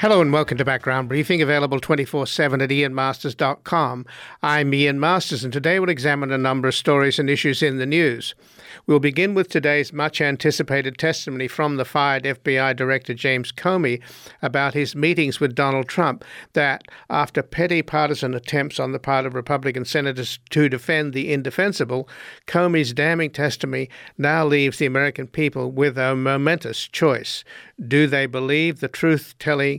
Hello and welcome to Background Briefing, available 24/7 at ianmasters.com. I'm Ian Masters, and today we'll examine a number of stories and issues in the news. We'll begin with today's much-anticipated testimony from the fired FBI Director James Comey about his meetings with Donald Trump that, after petty partisan attempts on the part of Republican senators to defend the indefensible, Comey's damning testimony now leaves the American people with a momentous choice. Do they believe the truth-telling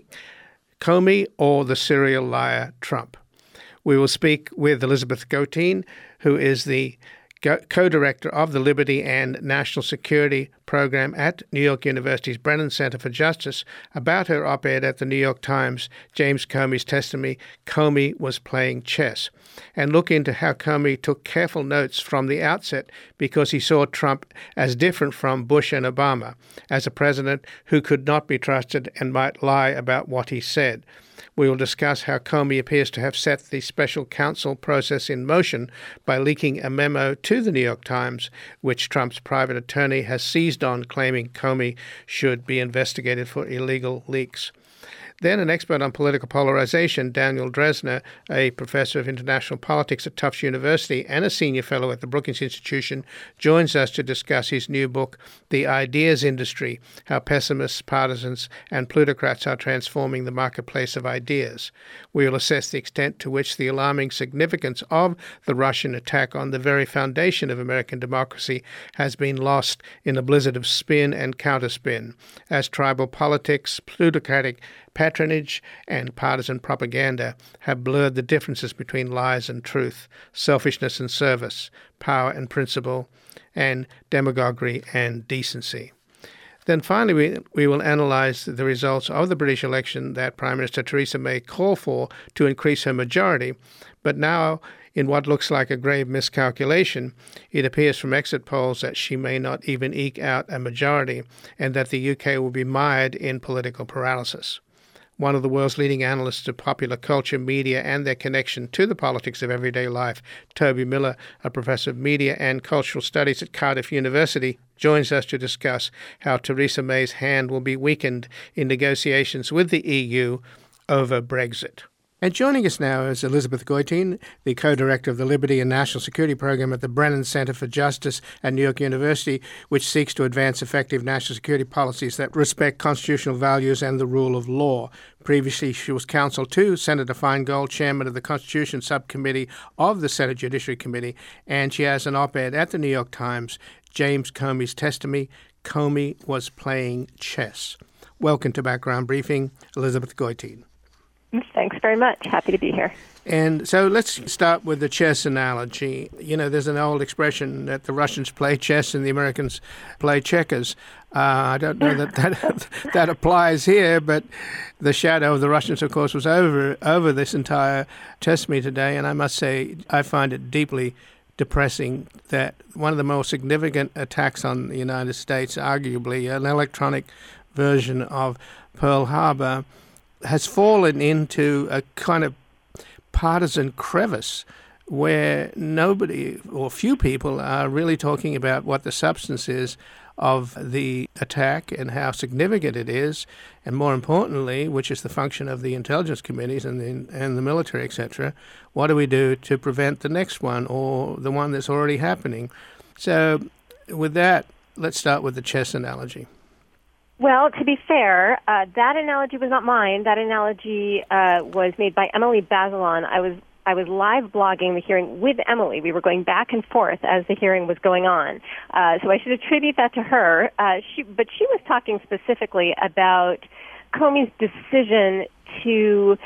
Comey or the serial liar Trump? We will speak with Elizabeth Gotein, who is the co-director of the Liberty and National Security Program at New York University's Brennan Center for Justice, about her op-ed at the New York Times, James Comey's testimony, Comey was playing chess, and look into how Comey took careful notes from the outset because he saw Trump as different from Bush and Obama, as a president who could not be trusted and might lie about what he said. We will discuss how Comey appears to have set the special counsel process in motion by leaking a memo to the New York Times, which Trump's private attorney has seized on, claiming Comey should be investigated for illegal leaks. Then an expert on political polarization, Daniel Drezner, a professor of international politics at Tufts University and a senior fellow at the Brookings Institution, joins us to discuss his new book, The Ideas Industry: How Pessimists, Partisans, and Plutocrats Are Transforming the Marketplace of Ideas. We will assess the extent to which the alarming significance of the Russian attack on the very foundation of American democracy has been lost in a blizzard of spin and counterspin, as tribal politics, plutocratic patronage, and partisan propaganda have blurred the differences between lies and truth, selfishness and service, power and principle, and demagoguery and decency. Then finally, we will analyse the results of the British election that Prime Minister Theresa May called for to increase her majority, but now, in what looks like a grave miscalculation, it appears from exit polls that she may not even eke out a majority, and that the UK will be mired in political paralysis. One of the world's leading analysts of popular culture, media, and their connection to the politics of everyday life, Toby Miller, a professor of media and cultural studies at Cardiff University, joins us to discuss how Theresa May's hand will be weakened in negotiations with the EU over Brexit. And joining us now is Elizabeth Gotein, the co-director of the Liberty and National Security Program at the Brennan Center for Justice at New York University, which seeks to advance effective national security policies that respect constitutional values and the rule of law. Previously, she was counsel to Senator Feingold, chairman of the Constitution Subcommittee of the Senate Judiciary Committee, and she has an op-ed at the New York Times, James Comey's testimony, Comey was playing chess. Welcome to Background Briefing, Elizabeth Gotein. Thanks very much. Happy to be here. And so let's start with the chess analogy. You know, there's an old expression that the Russians play chess and the Americans play checkers. I don't know that applies here, but the shadow of the Russians, of course, was over this entire testimony today. And I must say, I find it deeply depressing that one of the most significant attacks on the United States, arguably an electronic version of Pearl Harbor, has fallen into a kind of partisan crevice where nobody or few people are really talking about what the substance is of the attack and how significant it is, and more importantly, which is the function of the intelligence committees and the military, etc., what do we do to prevent the next one or the one that's already happening? So with that, let's start with the chess analogy. Well, to be fair, that analogy was not mine. That analogy was made by Emily Bazelon. I was live blogging the hearing with Emily. We were going back and forth as the hearing was going on. So I should attribute that to her. But she was talking specifically about Comey's decision to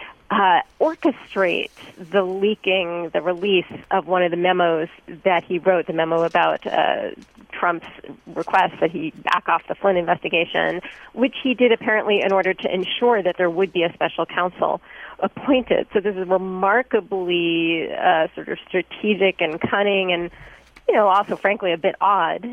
orchestrate the release of one of the memos that he wrote, the memo about Trump's request that he back off the Flynn investigation, which he did apparently in order to ensure that there would be a special counsel appointed. So this is remarkably sort of strategic and cunning and, also frankly a bit odd.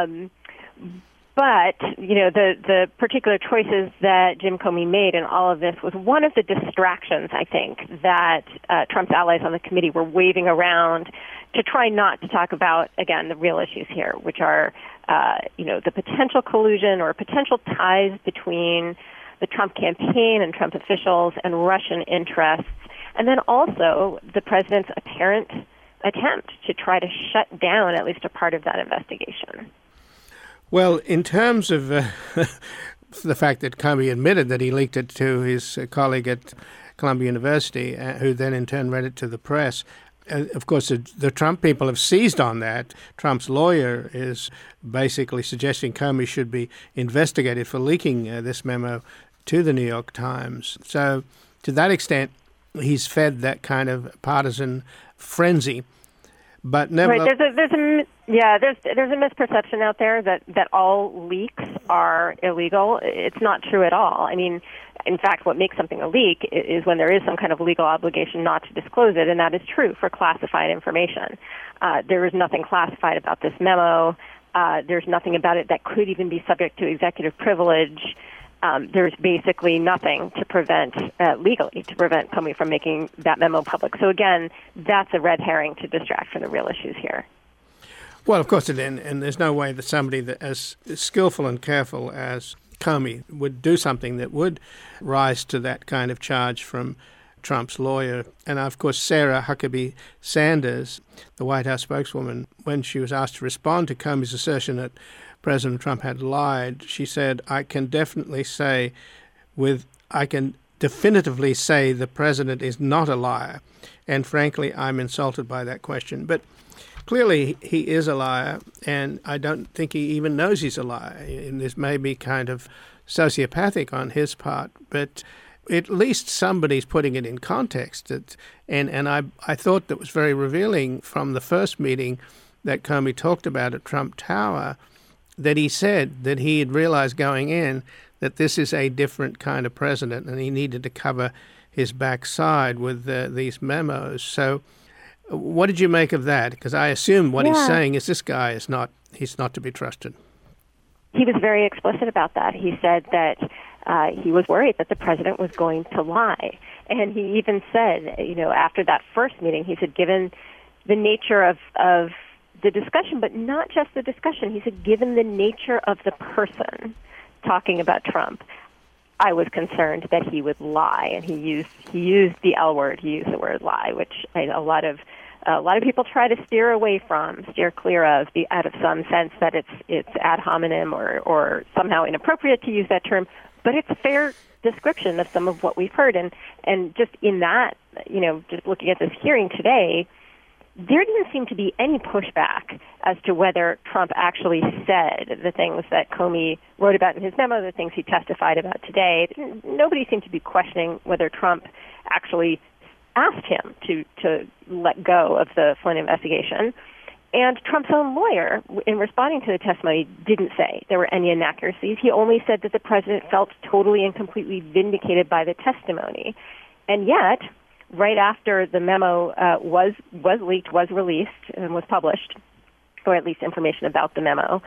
But, the particular choices that Jim Comey made in all of this was one of the distractions, I think, that Trump's allies on the committee were waving around to try not to talk about, again, the real issues here, which are, the potential collusion or potential ties between the Trump campaign and Trump officials and Russian interests, and then also the president's apparent attempt to try to shut down at least a part of that investigation. Well, in terms of the fact that Comey admitted that he leaked it to his colleague at Columbia University, who then in turn read it to the press, of course, the Trump people have seized on that. Trump's lawyer is basically suggesting Comey should be investigated for leaking this memo to the New York Times. So to that extent, he's fed that kind of partisan frenzy. But nevertheless, right, there's a misperception out there that all leaks are illegal. It's not true at all. I mean, in fact, what makes something a leak is when there is some kind of legal obligation not to disclose it, and that is true for classified information. There is nothing classified about this memo. There's nothing about it that could even be subject to executive privilege. There's basically nothing to prevent, legally, to prevent Comey from making that memo public. So again, that's a red herring to distract from the real issues here. Well, of course, and there's no way that somebody that as skillful and careful as Comey would do something that would rise to that kind of charge from Trump's lawyer. And of course, Sarah Huckabee Sanders, the White House spokeswoman, when she was asked to respond to Comey's assertion that President Trump had lied, she said, I can definitively say the president is not a liar. And frankly, I'm insulted by that question. But clearly, he is a liar, and I don't think he even knows he's a liar. And this may be kind of sociopathic on his part, but at least somebody's putting it in context. And I thought that was very revealing from the first meeting that Comey talked about at Trump Tower, that he said that he had realized going in that this is a different kind of president and he needed to cover his backside with these memos. So what did you make of that? Because I assume what he's saying is this guy he's not to be trusted. He was very explicit about that. He said that he was worried that the president was going to lie. And he even said, after that first meeting, he said, given the nature of the discussion, but not just the discussion, he said, given the nature of the person talking about Trump, I was concerned that he would lie. And he used the L word. He used the word lie, which a lot of people try to steer clear of, out of some sense that it's ad hominem or somehow inappropriate to use that term. But it's a fair description of some of what we've heard. And just in that, just looking at this hearing today, there didn't seem to be any pushback as to whether Trump actually said the things that Comey wrote about in his memo, the things he testified about today. Nobody seemed to be questioning whether Trump actually asked him to let go of the Flynn investigation. And Trump's own lawyer, in responding to the testimony, didn't say there were any inaccuracies. He only said that the president felt totally and completely vindicated by the testimony. And yet, right after the memo was leaked, was released, and was published, or at least information about the memo,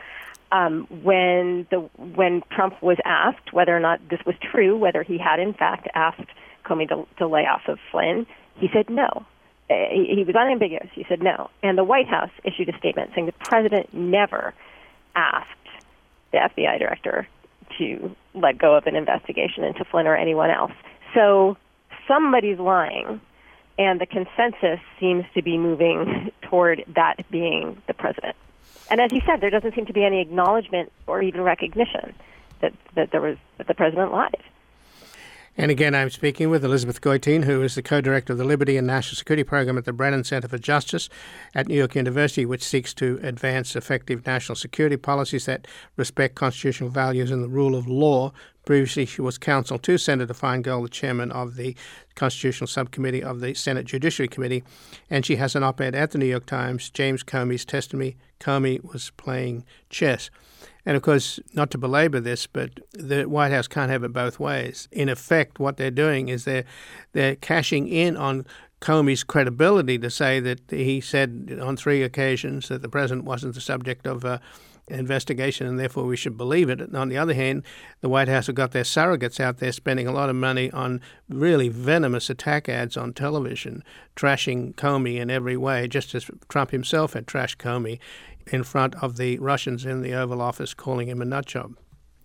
when Trump was asked whether or not this was true, whether he had in fact asked Comey to lay off of Flynn, he said no. He was unambiguous. He said no. And the White House issued a statement saying the president never asked the FBI director to let go of an investigation into Flynn or anyone else. So somebody's lying, and the consensus seems to be moving toward that being the president. And as you said, there doesn't seem to be any acknowledgement or even recognition that the president lied. And again, I'm speaking with Elizabeth Goitein, who is the co-director of the Liberty and National Security Program at the Brennan Center for Justice at New York University, which seeks to advance effective national security policies that respect constitutional values and the rule of law. Previously, she was counsel to Senator Feingold, the chairman of the Constitutional Subcommittee of the Senate Judiciary Committee, and she has an op-ed at the New York Times, James Comey's Testimony, Comey was playing chess. And of course, not to belabor this, but the White House can't have it both ways. In effect, what they're doing is they're cashing in on Comey's credibility to say that he said on 3 occasions that the president wasn't the subject of investigation and therefore we should believe it. And on the other hand, the White House have got their surrogates out there spending a lot of money on really venomous attack ads on television, trashing Comey in every way, just as Trump himself had trashed Comey in front of the Russians in the Oval Office, calling him a nut job.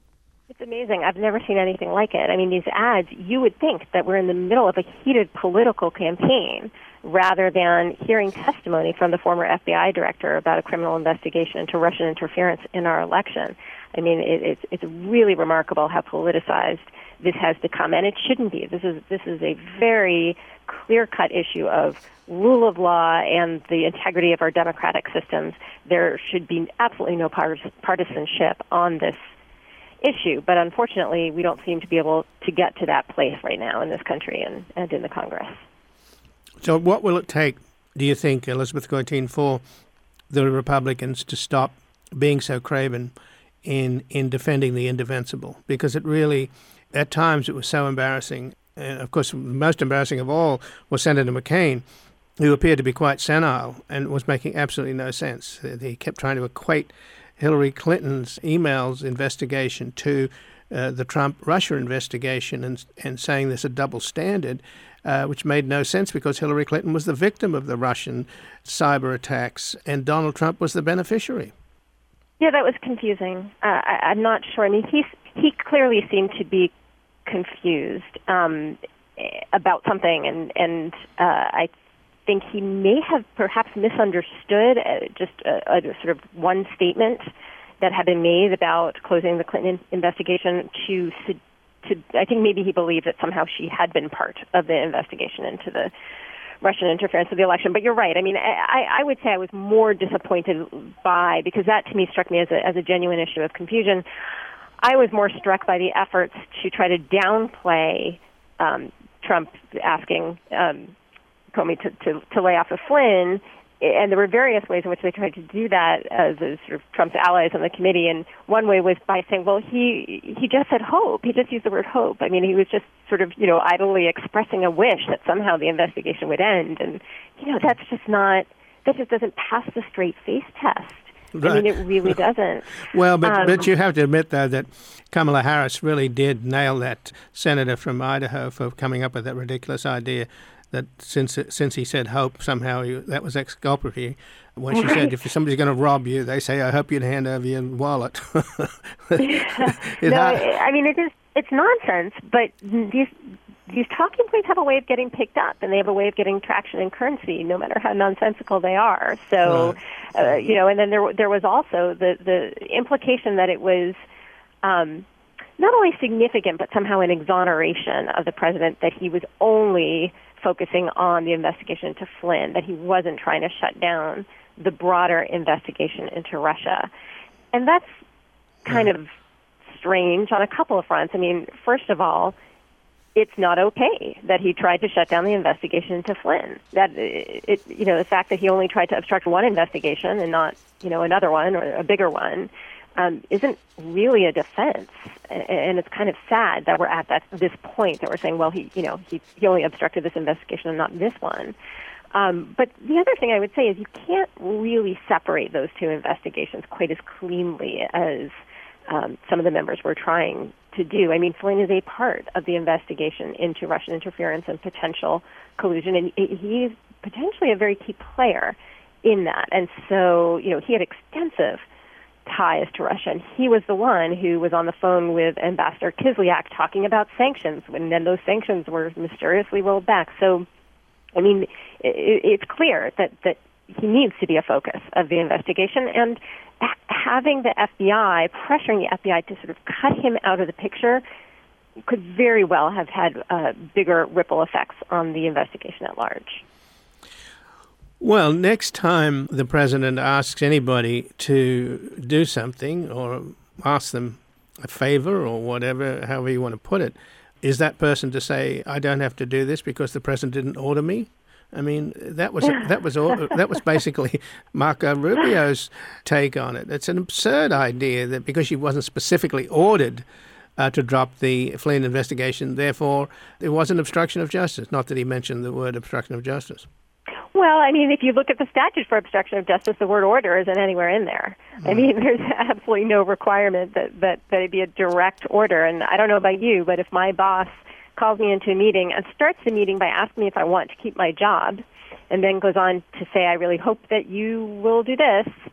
It's amazing. I've never seen anything like it. I mean, these ads, you would think that we're in the middle of a heated political campaign rather than hearing testimony from the former FBI director about a criminal investigation into Russian interference in our election. I mean, it's really remarkable how politicized this has become, and it shouldn't be. This is a very clear-cut issue of rule of law and the integrity of our democratic systems. There should be absolutely no partisanship on this issue, but unfortunately, we don't seem to be able to get to that place right now in this country and in the Congress. So what will it take, do you think, Elizabeth Goitein, for the Republicans to stop being so craven in defending the indefensible? Because it really, at times, it was so embarrassing. And of course, most embarrassing of all was Senator McCain, who appeared to be quite senile and was making absolutely no sense. He kept trying to equate Hillary Clinton's emails investigation to the Trump-Russia investigation and saying there's a double standard, which made no sense because Hillary Clinton was the victim of the Russian cyber attacks and Donald Trump was the beneficiary. Yeah, that was confusing. I'm not sure. I mean, he clearly seemed to be confused about something, and I think he may have perhaps misunderstood just a sort of one statement that had been made about closing the Clinton investigation to I think maybe he believed that somehow she had been part of the investigation into the Russian interference of the election. But you're right. I mean, I would say I was more disappointed because that to me struck me as a genuine issue of confusion. I was more struck by the efforts to try to downplay Trump asking Comey to lay off of Flynn, and there were various ways in which they tried to do that as sort of Trump's allies on the committee. And one way was by saying, well, he just said hope. He just used the word hope. I mean, he was just sort of, idly expressing a wish that somehow the investigation would end. And, that just doesn't pass the straight face test. Right. I mean, it really doesn't. Well, but you have to admit, though, that Kamala Harris really did nail that senator from Idaho for coming up with that ridiculous idea that since he said hope, somehow that was exculpatory. When she said, if somebody's going to rob you, they say, I hope you'd hand over your wallet. I mean, it's nonsense, but these talking points have a way of getting picked up, and they have a way of getting traction in currency, no matter how nonsensical they are. So, right. And then there was also the implication that it was not only significant, but somehow an exoneration of the president, that he was only focusing on the investigation into Flynn, that he wasn't trying to shut down the broader investigation into Russia. And that's kind of strange on a couple of fronts. I mean, first of all, it's not okay that he tried to shut down the investigation into Flynn. That the fact that he only tried to obstruct one investigation and not, another one or a bigger one, isn't really a defense. And it's kind of sad that we're at this point that we're saying, well, he only obstructed this investigation and not this one. But the other thing I would say is you can't really separate those two investigations quite as cleanly as some of the members were trying to do. I mean, Flynn is a part of the investigation into Russian interference and potential collusion, and he's potentially a very key player in that. And so, he had extensive ties to Russia, and he was the one who was on the phone with Ambassador Kislyak talking about sanctions, and then those sanctions were mysteriously rolled back. So, I mean, it's clear that he needs to be a focus of the investigation, and having the FBI, pressuring the FBI to sort of cut him out of the picture could very well have had bigger ripple effects on the investigation at large. Well, next time the president asks anybody to do something or asks them a favor or whatever, however you want to put it, is that person to say, I don't have to do this because the president didn't order me? I mean, that was basically Marco Rubio's take on it. It's an absurd idea that because she wasn't specifically ordered to drop the Flynn investigation, therefore it wasn't obstruction of justice. Not that he mentioned the word obstruction of justice. Well, I mean, if you look at the statute for obstruction of justice, the word order isn't anywhere in there. I mean, there's absolutely no requirement that it be a direct order. And I don't know about you, but if my boss calls me into a meeting and starts the meeting by asking me if I want to keep my job, and then goes on to say, I really hope that you will do this,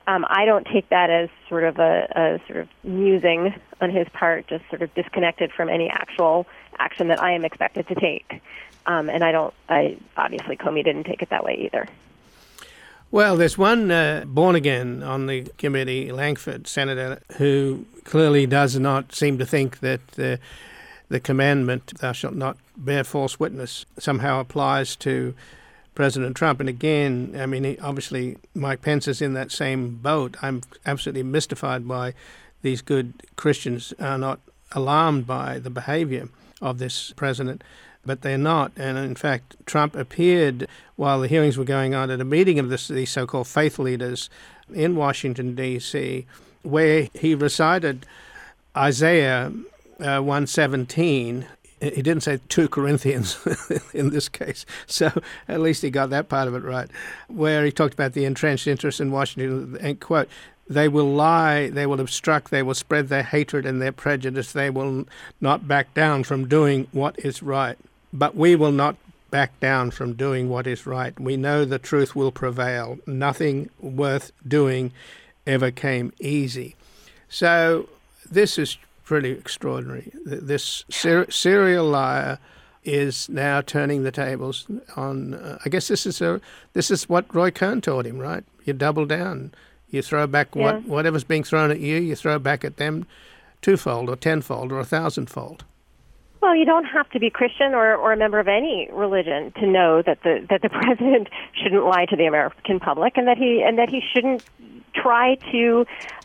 I don't take that as sort of a sort of musing on his part, just sort of disconnected from any actual action that I am expected to take. And obviously Comey didn't take it that way either. Well, there's one born-again on the committee, Langford, Senator, who clearly does not seem to think that the commandment, thou shalt not bear false witness, somehow applies to President Trump. And again, I mean, obviously Mike Pence is in that same boat. I'm absolutely mystified why these good Christians are not alarmed by the behavior of this president, but they're not. And in fact, Trump appeared while the hearings were going on at a meeting of these so-called faith leaders in Washington, D.C., where he recited Isaiah 1:17. He didn't say 2 Corinthians in this case, so at least he got that part of it right, where he talked about the entrenched interest in Washington, and quote, "They will lie, they will obstruct, they will spread their hatred and their prejudice, they will not back down from doing what is right. But we will not back down from doing what is right. We know the truth will prevail. Nothing worth doing ever came easy." So this is pretty extraordinary. This serial liar is now turning the tables on. I guess this is what Roy Cohn taught him, right? You double down. You throw back whatever's being thrown at you. You throw back at them twofold or tenfold or 1,000-fold. Well, you don't have to be Christian or a member of any religion to know that the president shouldn't lie to the American public, and that he shouldn't try to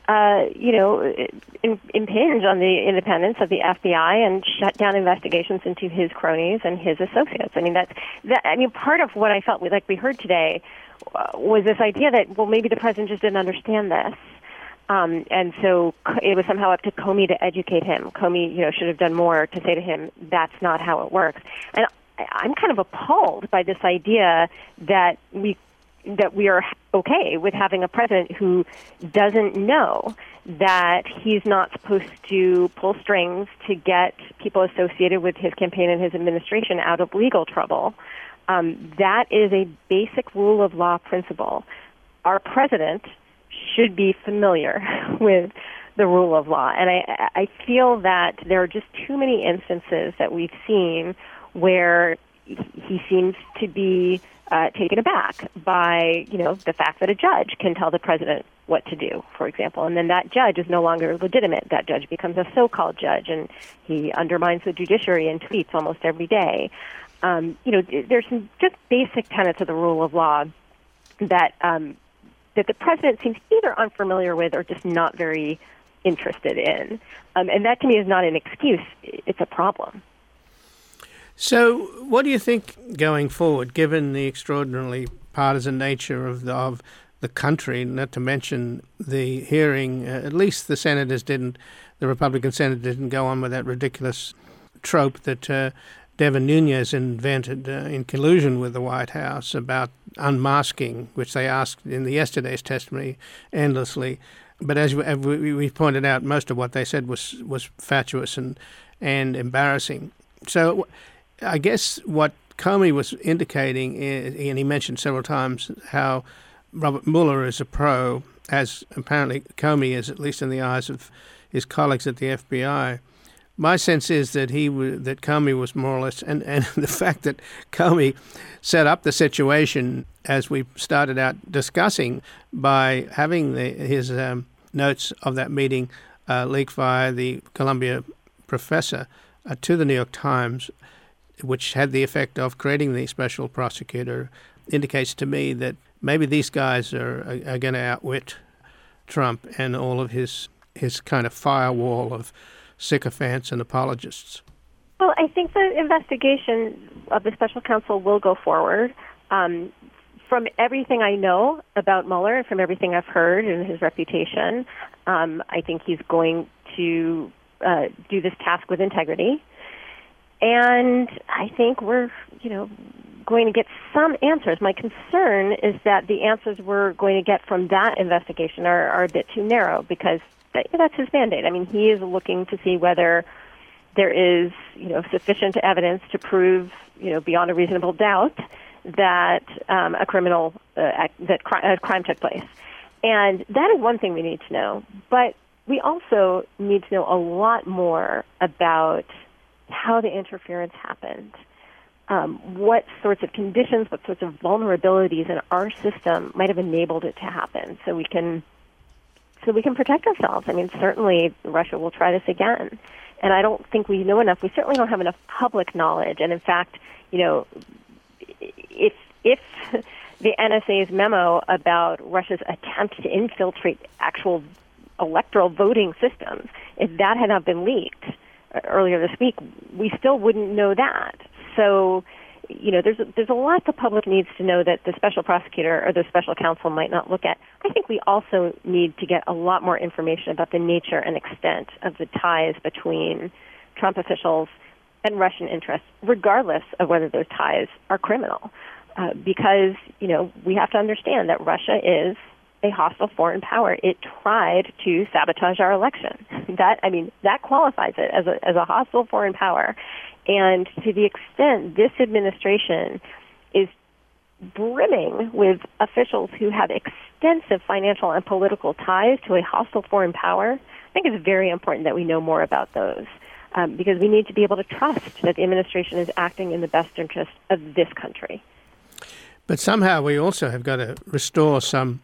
impinge on the independence of the FBI and shut down investigations into his cronies and his associates. I mean, part of what I felt like we heard today was this idea that, well, maybe the president just didn't understand this. And so it was somehow up to Comey to educate him. Comey, should have done more to say to him, that's not how it works. And I'm kind of appalled by this idea that we are okay with having a president who doesn't know that he's not supposed to pull strings to get people associated with his campaign and his administration out of legal trouble. That is a basic rule of law principle. Our president should be familiar with the rule of law. And I feel that there are just too many instances that we've seen where he seems to be taken aback by, the fact that a judge can tell the president what to do, for example. And then that judge is no longer legitimate. That judge becomes a so-called judge, and he undermines the judiciary in tweets almost every day. There's some just basic tenets of the rule of law that the president seems either unfamiliar with or just not very interested in. And that to me is not an excuse. It's a problem. So what do you think going forward, given the extraordinarily partisan nature of the country, not to mention the hearing, at least the Republican senators didn't go on with that ridiculous trope that Devin Nunes invented in collusion with the White House about unmasking, which they asked in yesterday's testimony endlessly. But as we pointed out, most of what they said was fatuous and embarrassing. So I guess what Comey was indicating, and he mentioned several times how Robert Mueller is a pro, as apparently Comey is, at least in the eyes of his colleagues at the FBI. My sense is that that Comey was more or less, and the fact that Comey set up the situation as we started out discussing by having his notes of that meeting leaked via the Columbia professor to the New York Times, which had the effect of creating the special prosecutor, indicates to me that maybe these guys are going to outwit Trump and all of his kind of firewall of sycophants and apologists. Well, I think the investigation of the special counsel will go forward. From everything I know about Mueller and from everything I've heard and his reputation, I think he's going to do this task with integrity. And I think we're, going to get some answers. My concern is that the answers we're going to get from that investigation are a bit too narrow, because that's his mandate. I mean, he is looking to see whether there is, sufficient evidence to prove, beyond a reasonable doubt that a crime took place. And that is one thing we need to know. But we also need to know a lot more about how the interference happened, what sorts of conditions, what sorts of vulnerabilities in our system might have enabled it to happen, so we can protect ourselves. I mean, certainly Russia will try this again, and I don't think we know enough. We certainly don't have enough public knowledge, and in fact, if the NSA's memo about Russia's attempt to infiltrate actual electoral voting systems, if that had not been leaked earlier this week, we still wouldn't know that. So, there's a lot the public needs to know that the special prosecutor or the special counsel might not look at. I think we also need to get a lot more information about the nature and extent of the ties between Trump officials and Russian interests, regardless of whether those ties are criminal. Because, we have to understand that Russia is a hostile foreign power. It tried to sabotage our election. That qualifies it as a hostile foreign power. And to the extent this administration is brimming with officials who have extensive financial and political ties to a hostile foreign power, I think it's very important that we know more about those, because we need to be able to trust that the administration is acting in the best interest of this country. But somehow we also have got to restore some,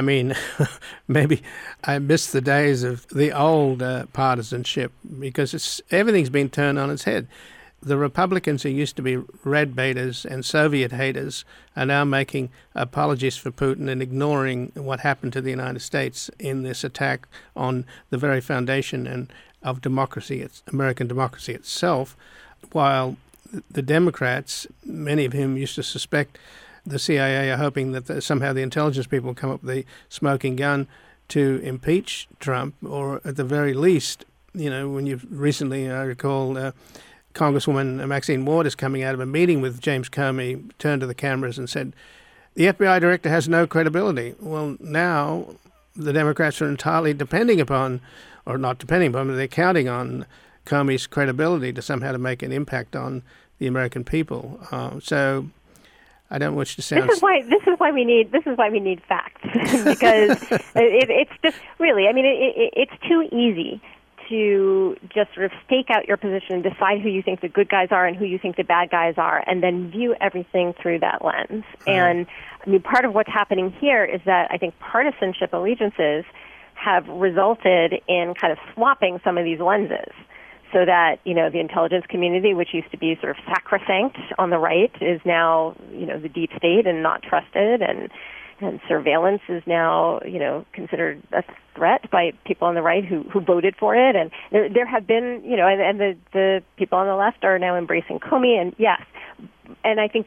maybe I miss the days of the old partisanship, because everything's been turned on its head. The Republicans who used to be red baiters and Soviet haters are now making apologies for Putin and ignoring what happened to the United States in this attack on the very foundation of democracy, American democracy itself, while the Democrats, many of whom used to suspect the CIA, are hoping that somehow the intelligence people will come up with the smoking gun to impeach Trump, or at the very least, when you've recently, I recall, Congresswoman Maxine Waters coming out of a meeting with James Comey turned to the cameras and said, the FBI director has no credibility. Well, now the Democrats are entirely depending upon, or not depending upon, but they're counting on Comey's credibility to somehow to make an impact on the American people. So I don't wish to sound. This is why we need facts, because it's just really. It's too easy to just sort of stake out your position and decide who you think the good guys are and who you think the bad guys are, and then view everything through that lens. And part of what's happening here is that I think partisanship allegiances have resulted in kind of swapping some of these lenses, so that, the intelligence community, which used to be sort of sacrosanct on the right, is now, the deep state and not trusted, and surveillance is now, considered a threat by people on the right who voted for it. And there have been, and the people on the left are now embracing Comey. And yes, and I think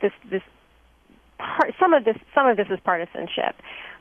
some of this is partisanship.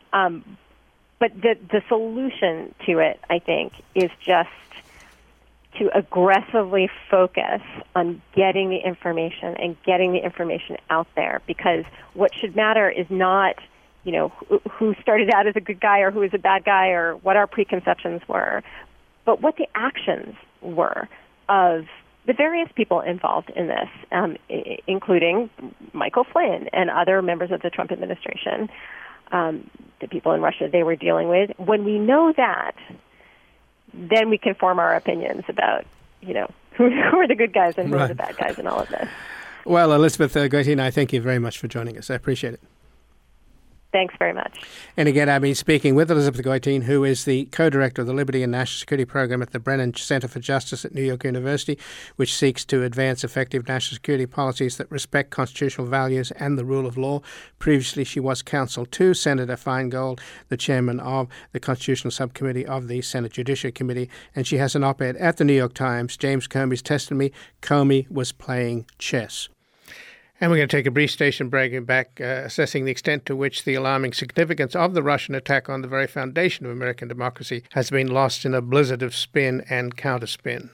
But the solution to it, I think, is just to aggressively focus on getting the information and getting the information out there, because what should matter is not, who started out as a good guy or who is a bad guy or what our preconceptions were, but what the actions were of the various people involved in this, including Michael Flynn and other members of the Trump administration, the people in Russia they were dealing with. When we know that, then we can form our opinions about, who are the good guys and who are the bad guys in all of this. Well, Elizabeth Goitein, I thank you very much for joining us. I appreciate it. Thanks very much. And again, I've been speaking with Elizabeth Goitein, who is the co-director of the Liberty and National Security Program at the Brennan Center for Justice at New York University, which seeks to advance effective national security policies that respect constitutional values and the rule of law. Previously, she was counsel to Senator Feingold, the chairman of the Constitutional Subcommittee of the Senate Judiciary Committee, and she has an op-ed at the New York Times, James Comey's testimony, Comey was playing chess. And we're going to take a brief station break and back, assessing the extent to which the alarming significance of the Russian attack on the very foundation of American democracy has been lost in a blizzard of spin and counterspin.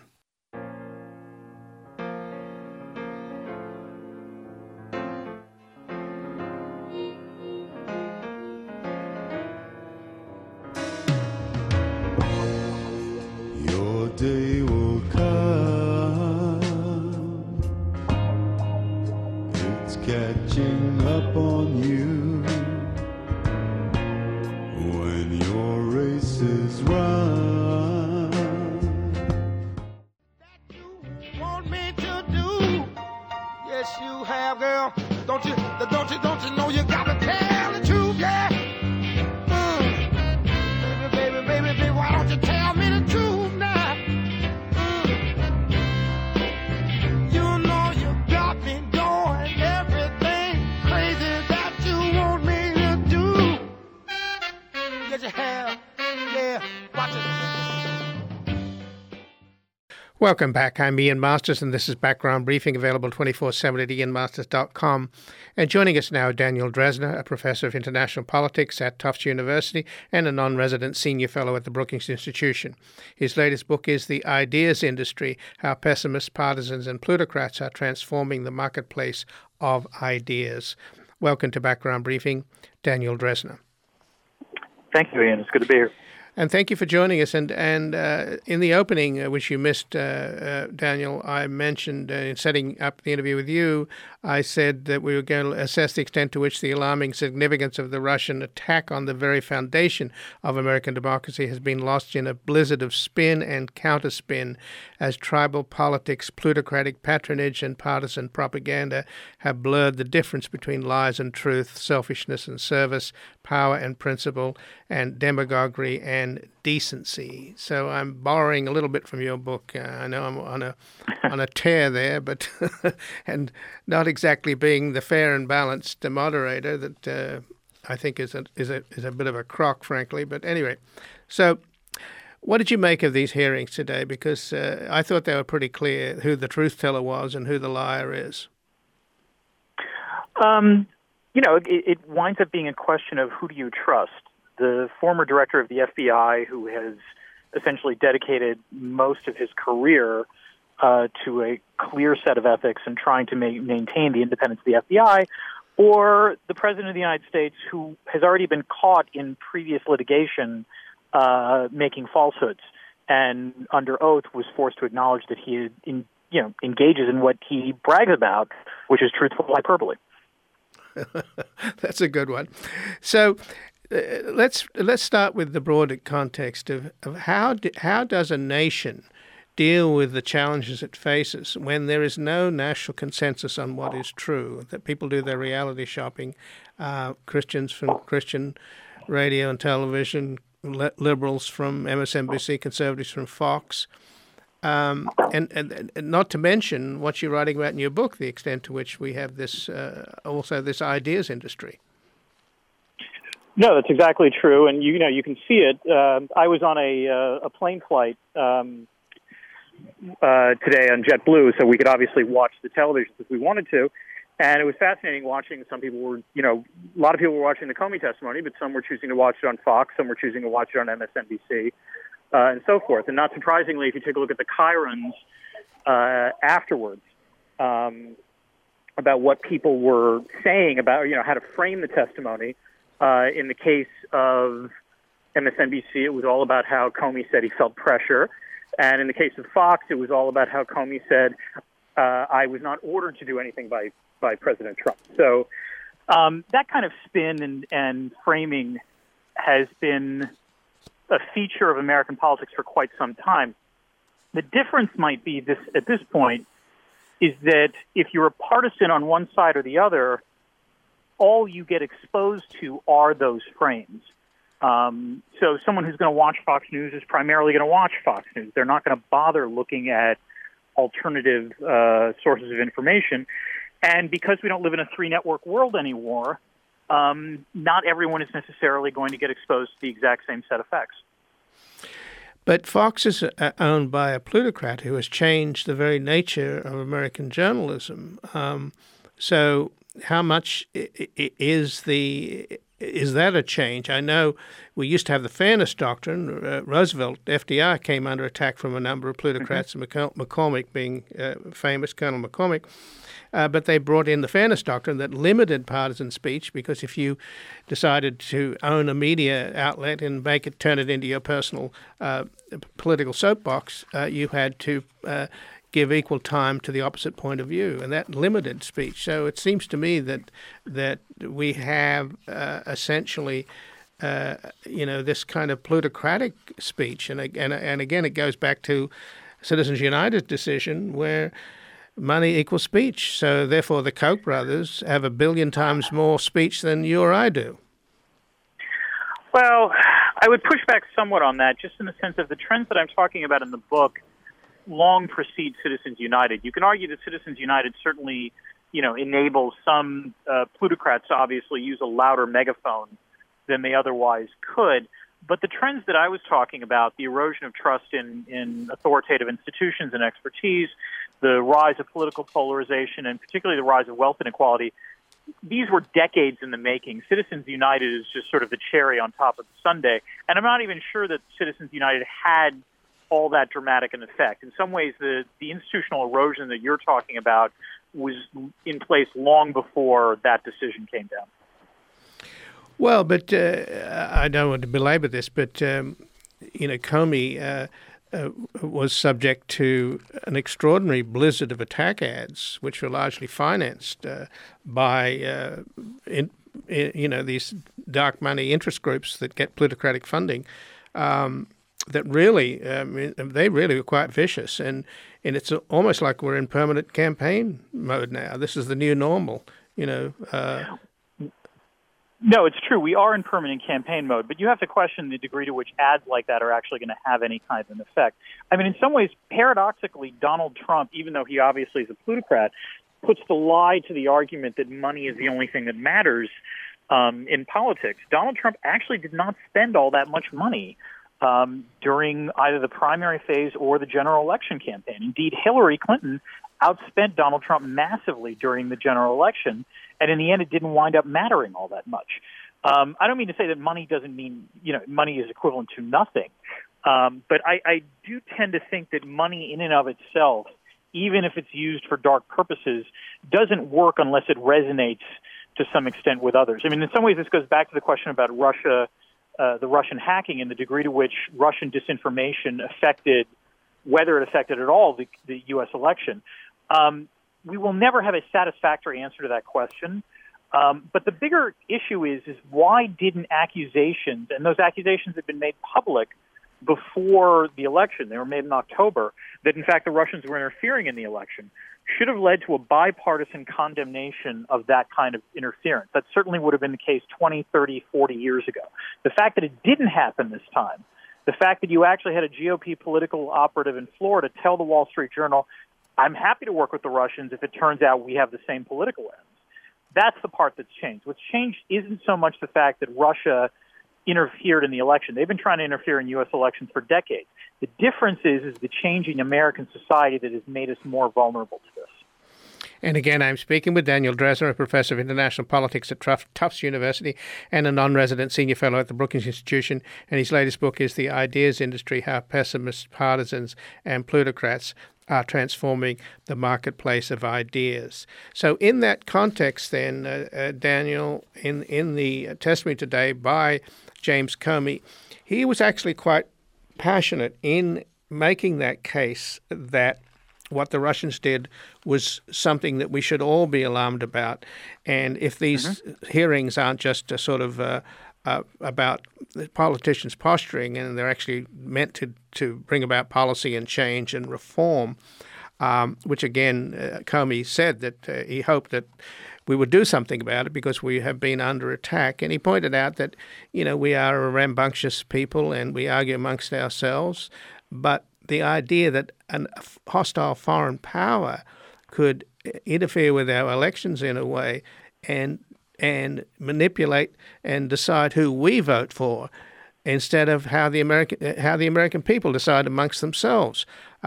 Your day will come, it's catching up on you when you're Welcome back. I'm Ian Masters, and this is Background Briefing, available 24/7 at ianmasters.com. And joining us now, Daniel Drezner, a professor of international politics at Tufts University and a non-resident senior fellow at the Brookings Institution. His latest book is The Ideas Industry: How Pessimists, Partisans, and Plutocrats Are Transforming the Marketplace of Ideas. Welcome to Background Briefing, Daniel Drezner. Thank you, Ian. It's good to be here. And thank you for joining us. And in the opening, which you missed, Daniel, I mentioned in setting up the interview with you, I said that we were going to assess the extent to which the alarming significance of the Russian attack on the very foundation of American democracy has been lost in a blizzard of spin and counterspin, as tribal politics, plutocratic patronage, and partisan propaganda have blurred the difference between lies and truth, selfishness and service, power and principle, and demagoguery and decency. So I'm borrowing a little bit from your book. I know I'm on a tear there, but and not exactly being the fair and balanced moderator that I think is a bit of a crock, frankly. But anyway, so what did you make of these hearings today? Because I thought they were pretty clear who the truth teller was and who the liar is. It winds up being a question of who do you trust. The former director of the FBI, who has essentially dedicated most of his career to a clear set of ethics and trying to maintain the independence of the FBI, or the President of the United States, who has already been caught in previous litigation making falsehoods and under oath was forced to acknowledge that he engages in what he brags about, which is truthful hyperbole. That's a good one. So let's start with the broader context of how does a nation deal with the challenges it faces when there is no national consensus on what is true, that people do their reality shopping, Christians from Christian radio and television, liberals from MSNBC, conservatives from Fox, and not to mention what you're writing about in your book, the extent to which we have this this ideas industry. No, that's exactly true, and you can see it. I was on a plane flight today on JetBlue, so we could obviously watch the television if we wanted to, and it was fascinating watching. Some people were, a lot of people were watching the Comey testimony, but some were choosing to watch it on Fox, some were choosing to watch it on MSNBC. And so forth. And not surprisingly, if you take a look at the chyrons afterwards about what people were saying about, how to frame the testimony, in the case of MSNBC, it was all about how Comey said he felt pressure. And in the case of Fox, it was all about how Comey said, I was not ordered to do anything by President Trump. So that kind of spin and framing has been a feature of American politics for quite some time. The difference might be this at this point is that if you're a partisan on one side or the other, all you get exposed to are those frames. So someone who's going to watch Fox News is primarily going to watch Fox News. They're not going to bother looking at alternative sources of information. And because we don't live in a three-network world anymore, not everyone is necessarily going to get exposed to the exact same set of facts. But Fox is owned by a plutocrat who has changed the very nature of American journalism. So how much is that a change? I know we used to have the fairness doctrine. Roosevelt, FDR, came under attack from a number of plutocrats, McCormick being famous, Colonel McCormick. But they brought in the fairness doctrine that limited partisan speech, because if you decided to own a media outlet and turn it into your personal political soapbox, you had to give equal time to the opposite point of view, and that limited speech. So it seems to me that we have essentially this kind of plutocratic speech, and again it goes back to Citizens United's decision where money equals speech. So therefore the Koch brothers have 1 billion times more speech than you or I do. Well, I would push back somewhat on that, just in the sense of the trends that I'm talking about in the book long precede Citizens United. You can argue that Citizens United certainly, enables some plutocrats to obviously use a louder megaphone than they otherwise could. But the trends that I was talking about, the erosion of trust in authoritative institutions and expertise, the rise of political polarization, and particularly the rise of wealth inequality, these were decades in the making. Citizens United is just sort of the cherry on top of the sundae. And I'm not even sure that Citizens United had all that dramatic an effect. In some ways, the institutional erosion that you're talking about was in place long before that decision came down. Well, but I don't want to belabor this, but, Comey was subject to an extraordinary blizzard of attack ads, which were largely financed by, these dark money interest groups that get plutocratic funding. That really, they really were quite vicious, and it's almost like we're in permanent campaign mode now. This is the new normal, No, it's true. We are in permanent campaign mode, but you have to question the degree to which ads like that are actually going to have any kind of an effect. I mean, in some ways, paradoxically, Donald Trump, even though he obviously is a plutocrat, puts the lie to the argument that money is the only thing that matters in politics. Donald Trump actually did not spend all that much money during either the primary phase or the general election campaign. Indeed, Hillary Clinton outspent Donald Trump massively during the general election, and in the end, it didn't wind up mattering all that much. I don't mean to say that money doesn't mean, money is equivalent to nothing, but I do tend to think that money in and of itself, even if it's used for dark purposes, doesn't work unless it resonates to some extent with others. I mean, in some ways, this goes back to the question about Russia, the Russian hacking, and the degree to which Russian disinformation affected, whether it affected at all, the U.S. election. We will never have a satisfactory answer to that question. But the bigger issue is why didn't accusations, and those accusations had been made public before the election, they were made in October, that in fact the Russians were interfering in the election, should have led to a bipartisan condemnation of that kind of interference. That certainly would have been the case 20, 30, 40 years ago. The fact that it didn't happen this time, the fact that you actually had a GOP political operative in Florida tell the Wall Street Journal, I'm happy to work with the Russians if it turns out we have the same political ends. That's the part that's changed. What's changed isn't so much the fact that Russia interfered in the election. They've been trying to interfere in U.S. elections for decades. The difference is the changing American society that has made us more vulnerable to this. And again, I'm speaking with Daniel Drezner, a professor of international politics at Tufts University and a non-resident senior fellow at the Brookings Institution. And his latest book is The Ideas Industry, How Pessimists, Partisans, and Plutocrats are Transforming the Marketplace of Ideas. So in that context then, Daniel, in the testimony today by James Comey, he was actually quite passionate in making that case that what the Russians did was something that we should all be alarmed about. And if these hearings aren't just a sort of about the politicians posturing, and they're actually meant to bring about policy and change and reform, which again, Comey said that he hoped that we would do something about it because we have been under attack. And he pointed out that, we are a rambunctious people and we argue amongst ourselves, but the idea that a hostile foreign power could interfere with our elections in a way and manipulate and decide who we vote for instead of how the American people decide amongst themselves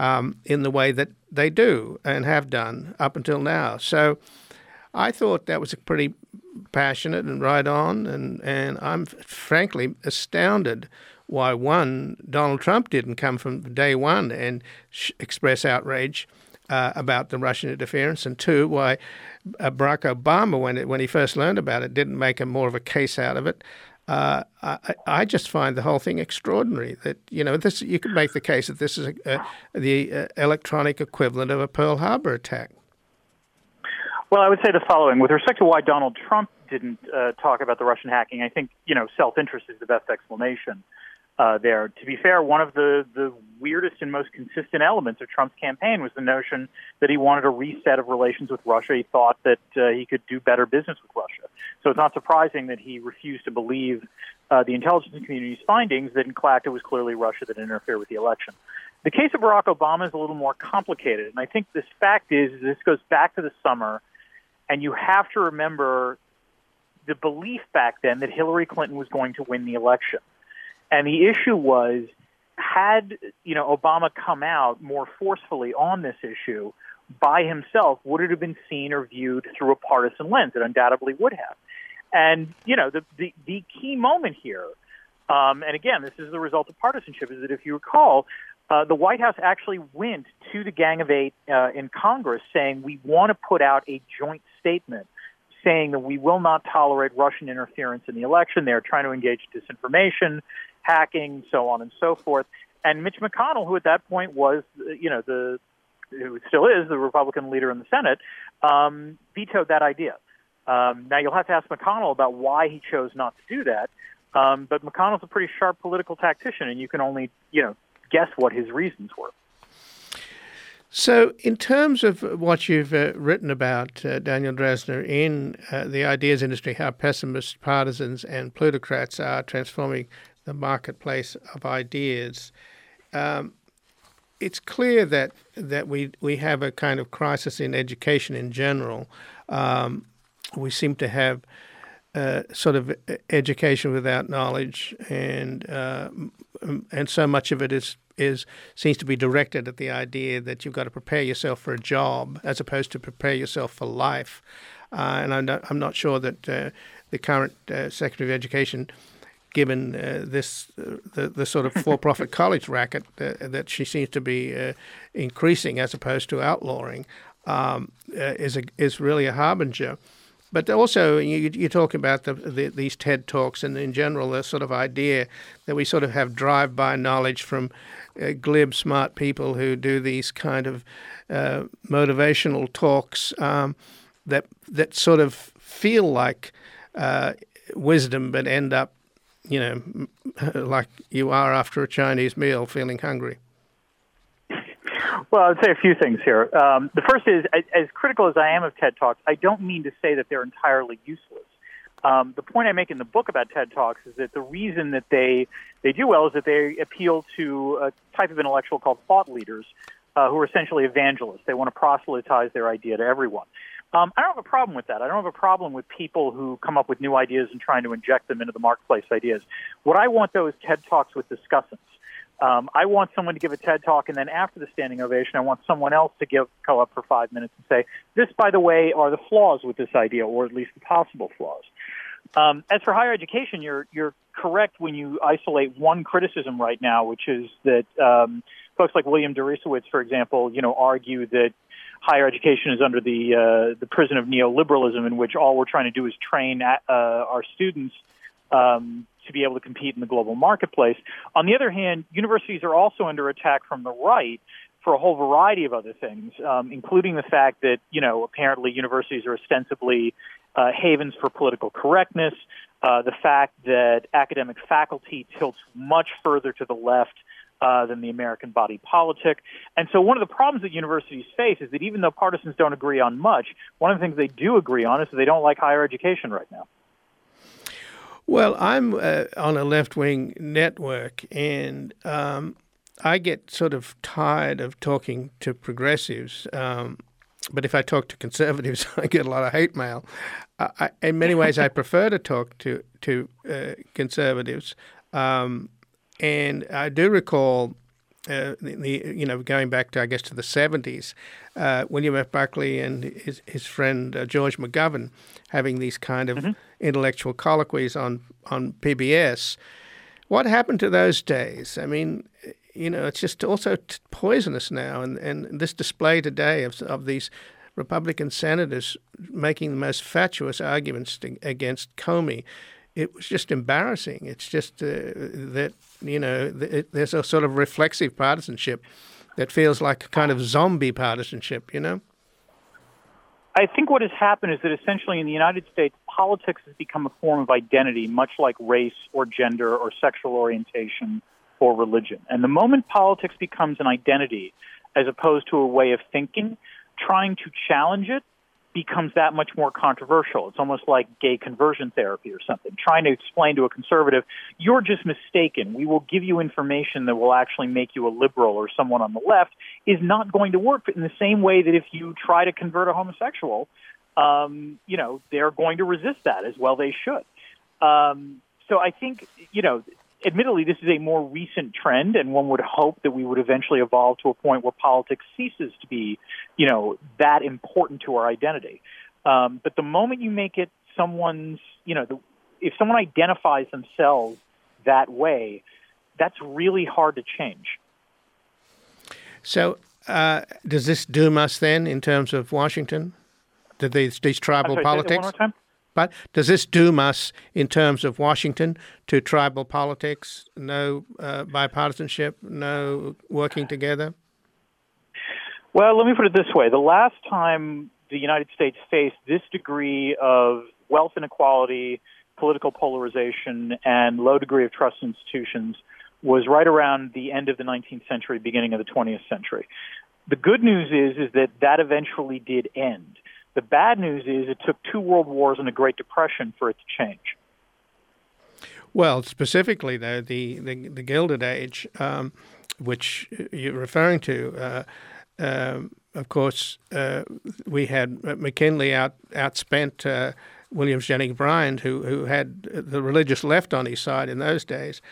in the way that they do and have done up until now. So I thought that was pretty passionate and right on, and I'm frankly astounded why, one, Donald Trump didn't come from day one and express outrage about the Russian interference, and two, why Barack Obama, when he first learned about it, didn't make more of a case out of it. I just find the whole thing extraordinary. That this, you could make the case that this is the electronic equivalent of a Pearl Harbor attack. Well, I would say the following. With respect to why Donald Trump didn't talk about the Russian hacking, I think, self-interest is the best explanation there. To be fair, one of the weirdest and most consistent elements of Trump's campaign was the notion that he wanted a reset of relations with Russia. He thought that he could do better business with Russia. So it's not surprising that he refused to believe the intelligence community's findings that, in fact, it was clearly Russia that interfered with the election. The case of Barack Obama is a little more complicated, and I think this fact is this goes back to the summer, and you have to remember the belief back then that Hillary Clinton was going to win the election. And the issue was, had Obama come out more forcefully on this issue by himself, would it have been seen or viewed through a partisan lens? It undoubtedly would have. And the key moment here, and again, this is the result of partisanship, is that if you recall, the White House actually went to the Gang of Eight in Congress saying, we want to put out a joint statement saying that we will not tolerate Russian interference in the election. They're trying to engage disinformation, hacking, so on and so forth. And Mitch McConnell, who at that point was, who still is the Republican leader in the Senate, vetoed that idea. Now, you'll have to ask McConnell about why he chose not to do that. But McConnell's a pretty sharp political tactician, and you can only, guess what his reasons were. So in terms of what you've written about, Daniel Drezner, in the ideas industry, how pessimists, partisans, and plutocrats are transforming the marketplace of ideas, it's clear that we have a kind of crisis in education in general. We seem to have sort of education without knowledge, and so much of it seems to be directed at the idea that you've got to prepare yourself for a job as opposed to prepare yourself for life. And I'm not sure that the current Secretary of Education, given the sort of for-profit college racket that she seems to be increasing as opposed to outlawing, is really a harbinger. But also, you talk about these TED Talks, and in general, the sort of idea that we sort of have drive-by knowledge from glib, smart people who do these kind of motivational talks that sort of feel like wisdom, but end up, like you are after a Chinese meal, feeling hungry. Well, I'd say a few things here. The first is, as critical as I am of TED Talks, I don't mean to say that they're entirely useless. The point I make in the book about TED Talks is that the reason that they do well is that they appeal to a type of intellectual called thought leaders, who are essentially evangelists. They want to proselytize their idea to everyone. I don't have a problem with that. I don't have a problem with people who come up with new ideas and trying to inject them into the marketplace ideas. What I want, though, is TED Talks with discussants. I want someone to give a TED Talk, and then after the standing ovation, I want someone else to go up for 5 minutes and say, this, by the way, are the flaws with this idea, or at least the possible flaws. As for higher education, you're correct when you isolate one criticism right now, which is that folks like William Deresiewicz, for example, argue that higher education is under the prison of neoliberalism, in which all we're trying to do is train our students to be able to compete in the global marketplace. On the other hand, universities are also under attack from the right for a whole variety of other things, including the fact that, apparently universities are ostensibly havens for political correctness, the fact that academic faculty tilts much further to the left than the American body politic. And so one of the problems that universities face is that even though partisans don't agree on much, one of the things they do agree on is that they don't like higher education right now. Well, I'm on a left-wing network, and I get sort of tired of talking to progressives. But if I talk to conservatives, I get a lot of hate mail. In many ways, I prefer to talk to conservatives. And I do recall, going back to, I guess, to the 70s, William F. Buckley and his friend George McGovern having these kind of intellectual colloquies on PBS. What happened to those days? I mean, it's just also poisonous now. And this display today of these Republican senators making the most fatuous arguments against Comey, it was just embarrassing. It's just that, there's a sort of reflexive partisanship that feels like a kind of zombie partisanship, I think what has happened is that essentially in the United States, politics has become a form of identity, much like race or gender or sexual orientation or religion. And the moment politics becomes an identity as opposed to a way of thinking, trying to challenge it becomes that much more controversial. It's almost like gay conversion therapy or something. Trying to explain to a conservative, you're just mistaken. We will give you information that will actually make you a liberal or someone on the left is not going to work in the same way that if you try to convert a homosexual, they're going to resist that as well they should. So I think, admittedly, this is a more recent trend, and one would hope that we would eventually evolve to a point where politics ceases to be, that important to our identity. But the moment you make it someone's, if someone identifies themselves that way, that's really hard to change. So does this doom us then in terms of Washington? These tribal politics? Say that one more time? But does this doom us in terms of Washington to tribal politics? No bipartisanship, no working together? Well, let me put it this way. The last time the United States faced this degree of wealth inequality, political polarization, and low degree of trust in institutions was right around the end of the 19th century, beginning of the 20th century. The good news is that eventually did end. The bad news is it took 2 world wars and a Great Depression for it to change. Well, specifically, though, the Gilded Age, which you're referring to, of course, we had McKinley outspent William Jennings Bryan, who had the religious left on his side in those days,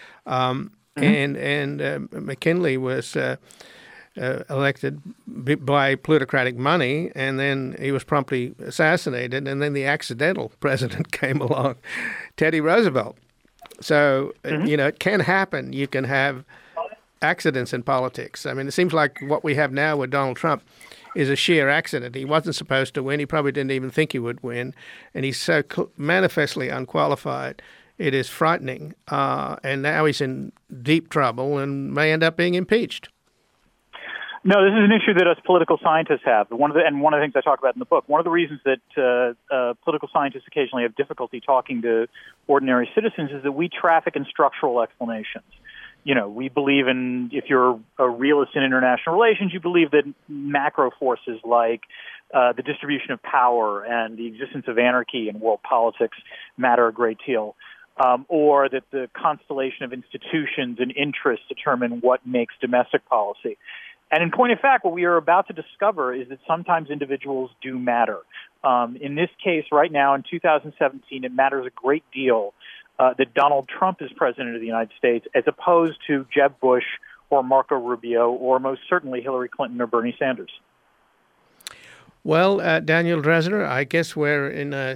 and McKinley was elected by plutocratic money, and then he was promptly assassinated, and then the accidental president came along, Teddy Roosevelt. So, it can happen. You can have accidents in politics. I mean, it seems like what we have now with Donald Trump is a sheer accident. He wasn't supposed to win. He probably didn't even think he would win, and he's so manifestly unqualified. It is frightening, and now he's in deep trouble and may end up being impeached. No, this is an issue that us political scientists have. One of the things I talk about in the book, one of the reasons that political scientists occasionally have difficulty talking to ordinary citizens is that we traffic in structural explanations. We believe in, if you're a realist in international relations, you believe that macro forces like the distribution of power and the existence of anarchy in world politics matter a great deal. Or that the constellation of institutions and interests determine what makes domestic policy. And in point of fact, what we are about to discover is that sometimes individuals do matter. In this case, right now, in 2017, it matters a great deal that Donald Trump is president of the United States as opposed to Jeb Bush or Marco Rubio or most certainly Hillary Clinton or Bernie Sanders. Well, Daniel Drezner, I guess we're in a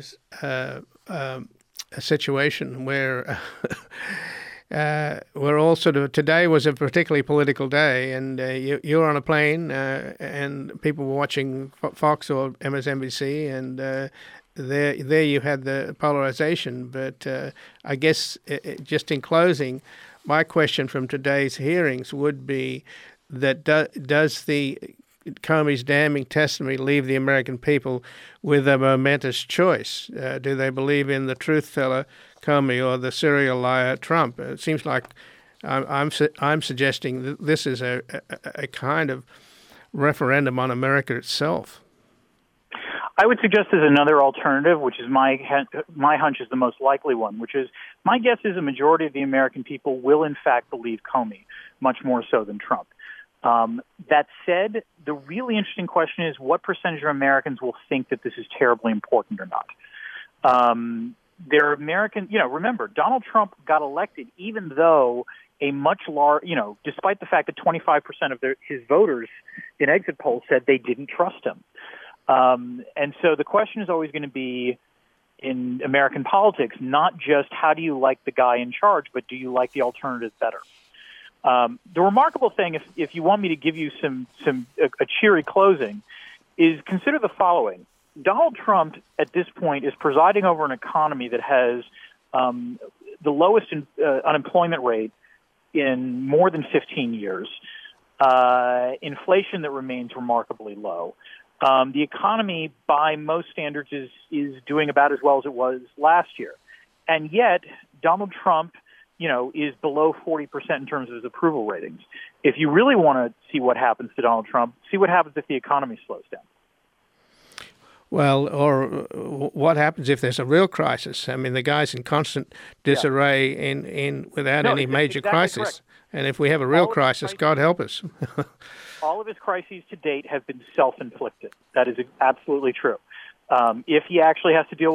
situation where we're all sort of, today was a particularly political day, and you're on a plane and people were watching Fox or MSNBC, and there you had the polarization. But I guess just in closing, my question from today's hearings would be that does the Comey's damning testimony leave the American people with a momentous choice? Do they believe in the truth teller Comey or the serial liar Trump? It seems like I'm suggesting that this is a kind of referendum on America itself. I would suggest there's another alternative, which is my hunch is the most likely one, which is my guess is a majority of the American people will in fact believe Comey, much more so than Trump. That said, the really interesting question is what percentage of Americans will think that this is terribly important or not. There are American, remember, Donald Trump got elected even though a much large, despite the fact that 25% of his voters in exit polls said they didn't trust him. And so the question is always going to be in American politics, not just how do you like the guy in charge, but do you like the alternative better? The remarkable thing, if you want me to give you a cheery closing, is consider the following. Donald Trump, at this point, is presiding over an economy that has the lowest unemployment rate in more than 15 years, inflation that remains remarkably low. The economy, by most standards, is doing about as well as it was last year. And yet, Donald Trump is below 40% in terms of his approval ratings. If you really want to see what happens to Donald Trump, see what happens if the economy slows down. Well, or what happens if there's a real crisis? I mean, the guy's in constant disarray without any major crisis. Correct. And if we have a real crisis, God help us. All of his crises to date have been self-inflicted. That is absolutely true. If he actually has to deal with a real crisis, we will see what happens.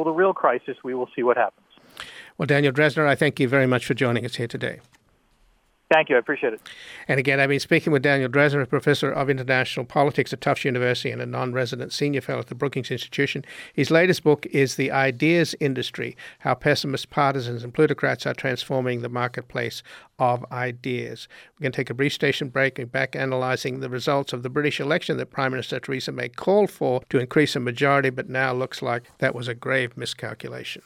Well, Daniel Drezner, I thank you very much for joining us here today. Thank you. I appreciate it. And again, I've been speaking with Daniel Drezner, a professor of international politics at Tufts University and a non-resident senior fellow at the Brookings Institution. His latest book is The Ideas Industry, How Pessimists, Partisans, and Plutocrats Are Transforming the Marketplace of Ideas. We're going to take a brief station break and back analysing the results of the British election that Prime Minister Theresa May called for to increase a majority, but now looks like that was a grave miscalculation.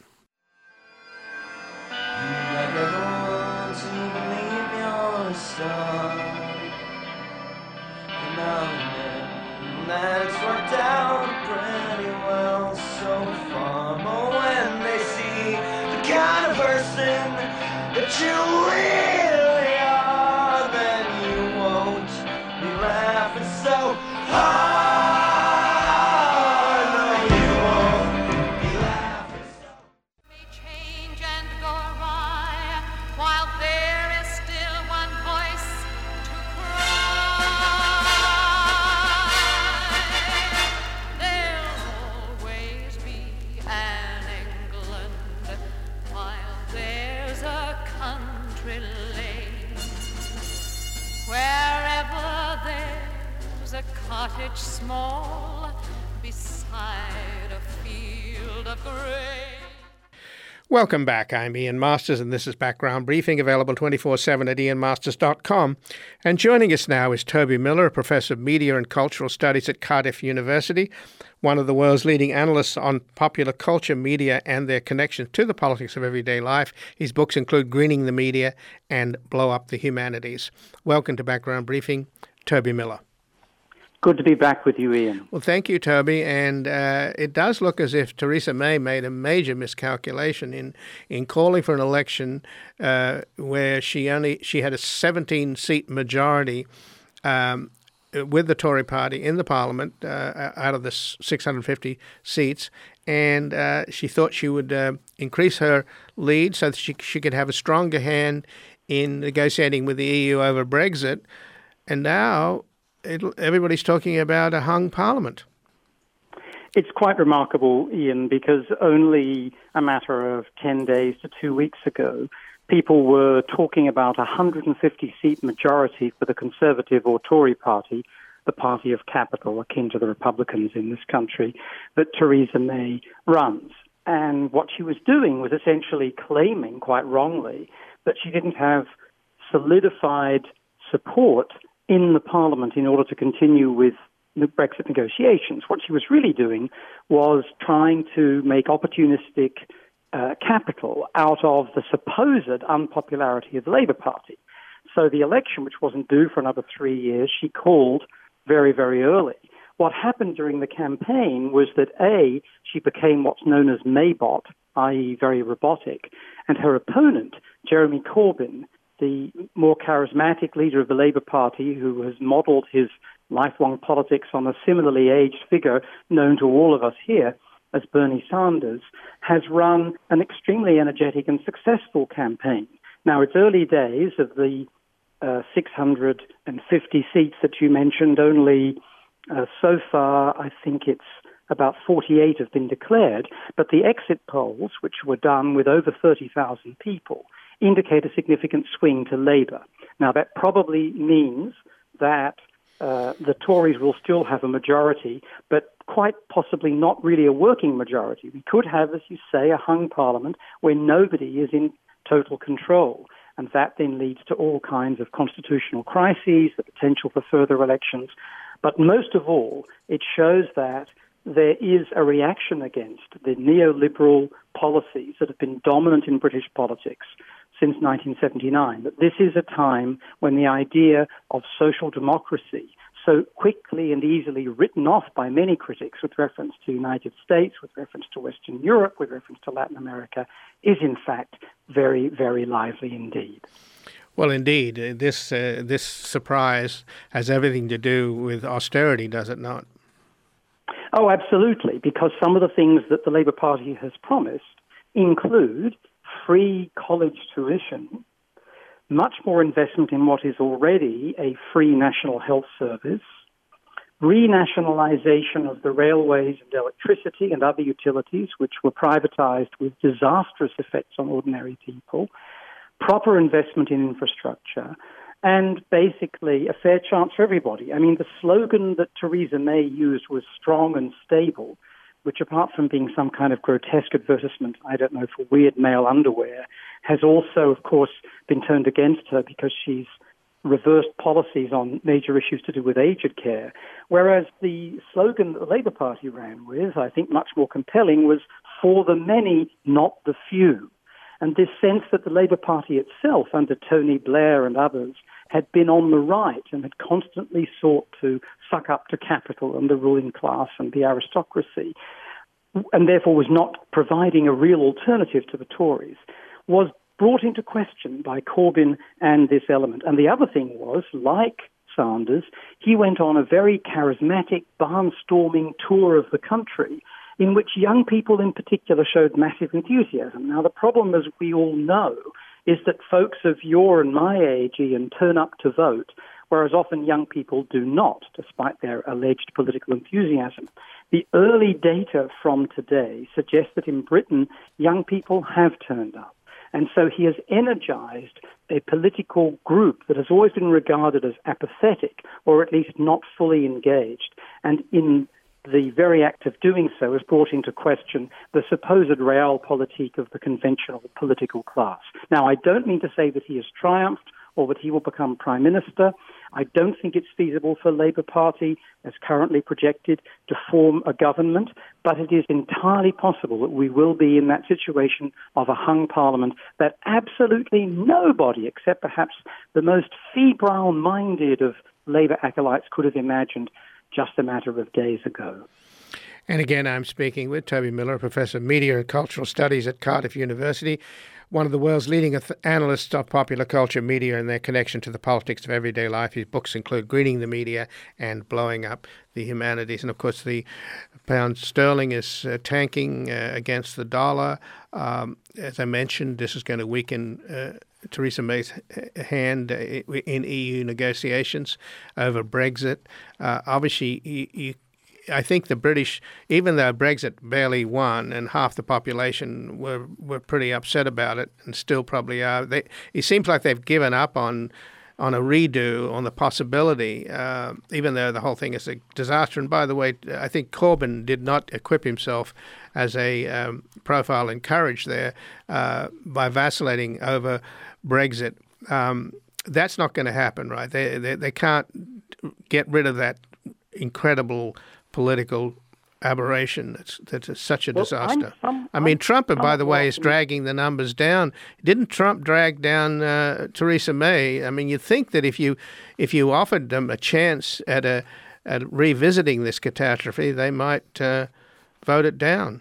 That's worked out pretty well so far. But when they see the kind of person that you really are, then you won't be laughing so hard. No, you won't be laughing so hard. May change and go awry while there is still one voice to cry. There'll always be an England while there's a country lane. Wherever there's a cottage small beside a field of grain. Welcome back. I'm Ian Masters, and this is Background Briefing, available 24/7 at ianmasters.com. And joining us now is Toby Miller, a professor of media and cultural studies at Cardiff University, one of the world's leading analysts on popular culture, media, and their connections to the politics of everyday life. His books include Greening the Media and Blow Up the Humanities. Welcome to Background Briefing, Toby Miller. Good to be back with you, Ian. Well, thank you, Toby. And it does look as if Theresa May made a major miscalculation in calling for an election where she had a 17-seat majority with the Tory party in the Parliament out of the 650 seats, and she thought she would increase her lead so that she could have a stronger hand in negotiating with the EU over Brexit. And now everybody's talking about a hung Parliament. It's quite remarkable, Ian, because only a matter of 10 days to 2 weeks ago, people were talking about a 150-seat majority for the Conservative or Tory party, the party of capital, akin to the Republicans in this country, that Theresa May runs. And what she was doing was essentially claiming, quite wrongly, that she didn't have solidified support in the Parliament in order to continue with the Brexit negotiations. What she was really doing was trying to make opportunistic capital out of the supposed unpopularity of the Labour Party. So the election, which wasn't due for another 3 years, she called very, very early. What happened during the campaign was that, A, she became what's known as Maybot, i.e. very robotic, and her opponent, Jeremy Corbyn, the more charismatic leader of the Labour Party, who has modelled his lifelong politics on a similarly aged figure known to all of us here as Bernie Sanders, has run an extremely energetic and successful campaign. Now, it's early days of the 650 seats that you mentioned. Only so far, I think it's about 48 have been declared, but the exit polls, which were done with over 30,000 people, indicate a significant swing to Labour. Now, that probably means that the Tories will still have a majority, but quite possibly not really a working majority. We could have, as you say, a hung Parliament where nobody is in total control, and that then leads to all kinds of constitutional crises, the potential for further elections. But most of all, it shows that there is a reaction against the neoliberal policies that have been dominant in British politics since 1979, that this is a time when the idea of social democracy, so quickly and easily written off by many critics with reference to the United States, with reference to Western Europe, with reference to Latin America, is in fact very, very lively indeed. Well, indeed, this surprise has everything to do with austerity, does it not? Oh, absolutely, because some of the things that the Labour Party has promised include free college tuition, much more investment in what is already a free national health service, renationalisation of the railways and electricity and other utilities which were privatised with disastrous effects on ordinary people, proper investment in infrastructure, and basically a fair chance for everybody. I mean, the slogan that Theresa May used was strong and stable, which apart from being some kind of grotesque advertisement, I don't know, for weird male underwear, has also, of course, been turned against her because she's reversed policies on major issues to do with aged care. Whereas the slogan that the Labour Party ran with, I think much more compelling, was for the many, not the few. And this sense that the Labour Party itself, under Tony Blair and others, had been on the right and had constantly sought to suck up to capital and the ruling class and the aristocracy, and therefore was not providing a real alternative to the Tories, was brought into question by Corbyn and this element. And the other thing was, like Sanders, he went on a very charismatic, barnstorming tour of the country in which young people in particular showed massive enthusiasm. Now, the problem, as we all know, is that folks of your and my age, Ian, turn up to vote, whereas often young people do not, despite their alleged political enthusiasm. The early data from today suggests that in Britain, young people have turned up. And so he has energized a political group that has always been regarded as apathetic, or at least not fully engaged. And in the very act of doing so has brought into question the supposed realpolitik of the conventional political class. Now, I don't mean to say that he has triumphed or that he will become Prime Minister. I don't think it's feasible for Labour Party, as currently projected, to form a government, but it is entirely possible that we will be in that situation of a hung parliament that absolutely nobody, except perhaps the most febrile-minded of Labour acolytes, could have imagined just a matter of days ago. And again, I'm speaking with Toby Miller, Professor of Media and Cultural Studies at Cardiff University, one of the world's leading analysts of popular culture, media, and their connection to the politics of everyday life. His books include Greening the Media and Blowing Up the Humanities. And, of course, the pound sterling is tanking against the dollar. As I mentioned, this is going to weaken Theresa May's hand in EU negotiations over Brexit. Obviously, I think the British, even though Brexit barely won and half the population were pretty upset about it and still probably are, it seems like they've given up on a redo, on the possibility, even though the whole thing is a disaster. And by the way, I think Corbyn did not equip himself as a profile and courage there by vacillating over Brexit. That's not going to happen, right? They can't get rid of that incredible political aberration that's such a disaster. I mean, Trump, by the way, is dragging the numbers down. Didn't Trump drag down Theresa May? I mean, you'd think that if you offered them a chance at revisiting this catastrophe, they might vote it down.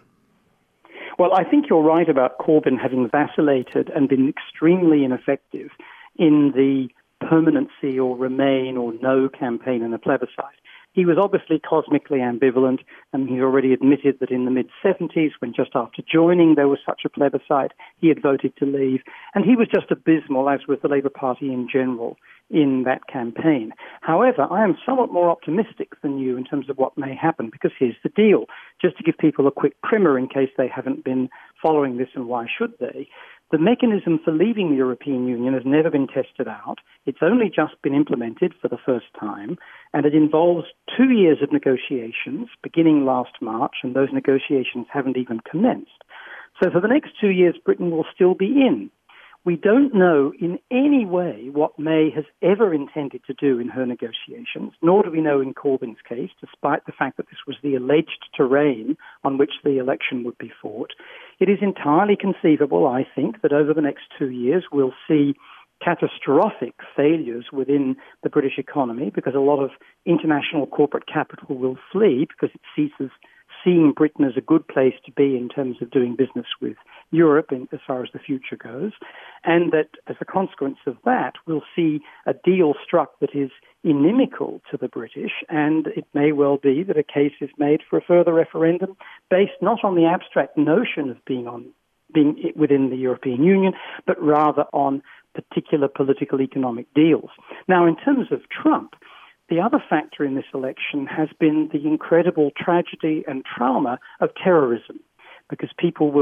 Well, I think you're right about Corbyn having vacillated and been extremely ineffective in the permanency or remain or no campaign in the plebiscite. He was obviously cosmically ambivalent, and he already admitted that in the mid-70s, when just after joining there was such a plebiscite, he had voted to leave. And he was just abysmal, as was the Labour Party in general, in that campaign. However, I am somewhat more optimistic than you in terms of what may happen, because here's the deal. Just to give people a quick primer in case they haven't been following this, and why should they? The mechanism for leaving the European Union has never been tested out. It's only just been implemented for the first time, and it involves 2 years of negotiations beginning last March, and those negotiations haven't even commenced. So for the next 2 years, Britain will still be in. We don't know in any way what May has ever intended to do in her negotiations, nor do we know in Corbyn's case, despite the fact that this was the alleged terrain on which the election would be fought. It is entirely conceivable, I think, that over the next 2 years we'll see catastrophic failures within the British economy, because a lot of international corporate capital will flee because it ceases seeing Britain as a good place to be in terms of doing business with Europe as far as the future goes, and that as a consequence of that, we'll see a deal struck that is inimical to the British, and it may well be that a case is made for a further referendum based not on the abstract notion of being within the European Union, but rather on particular political economic deals. Now, in terms of Trump, the other factor in this election has been the incredible tragedy and trauma of terrorism, because people will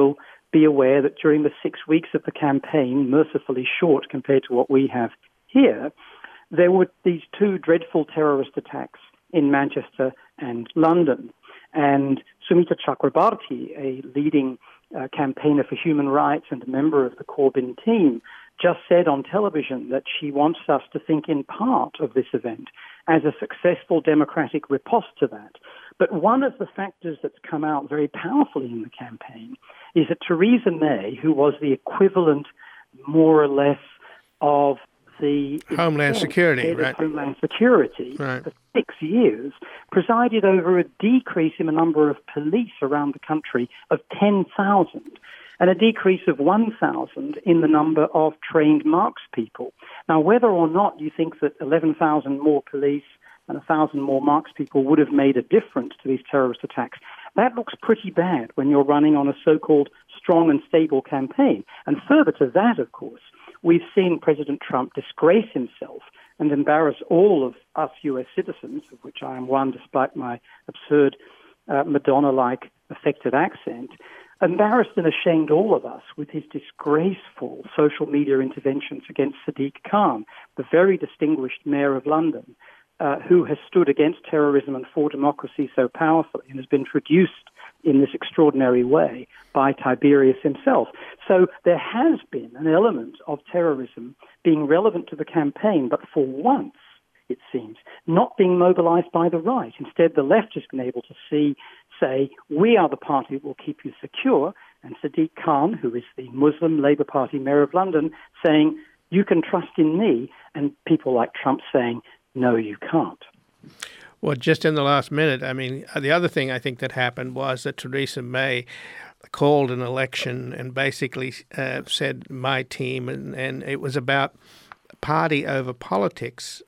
be aware that during the 6 weeks of the campaign, mercifully short compared to what we have here, there were these two dreadful terrorist attacks in Manchester and London. And Sumita Chakrabarti, a leading campaigner for human rights and a member of the Corbyn team, just said on television that she wants us to think in part of this event as a successful democratic riposte to that. But one of the factors that's come out very powerfully in the campaign is that Theresa May, who was the equivalent, more or less, of the Homeland Security, right? Homeland Security right. for 6 years, presided over a decrease in the number of police around the country of 10,000 and a decrease of 1,000 in the number of trained markspeople. Now, whether or not you think that 11,000 more police and 1,000 more markspeople would have made a difference to these terrorist attacks, that looks pretty bad when you're running on a so-called strong and stable campaign. And further to that, of course, we've seen President Trump disgrace himself and embarrass all of us U.S. citizens, of which I am one despite my absurd Madonna-like affected accent, embarrassed and ashamed all of us with his disgraceful social media interventions against Sadiq Khan, the very distinguished mayor of London, who has stood against terrorism and for democracy so powerfully and has been traduced in this extraordinary way by Tiberius himself. So there has been an element of terrorism being relevant to the campaign, but for once, it seems, not being mobilized by the right. Instead, the left has been able to say, we are the party that will keep you secure, and Sadiq Khan, who is the Muslim Labour Party mayor of London, saying, you can trust in me, and people like Trump saying, no, you can't. Well, just in the last minute, I mean, the other thing I think that happened was that Theresa May called an election and basically said my team, and it was about party over politics.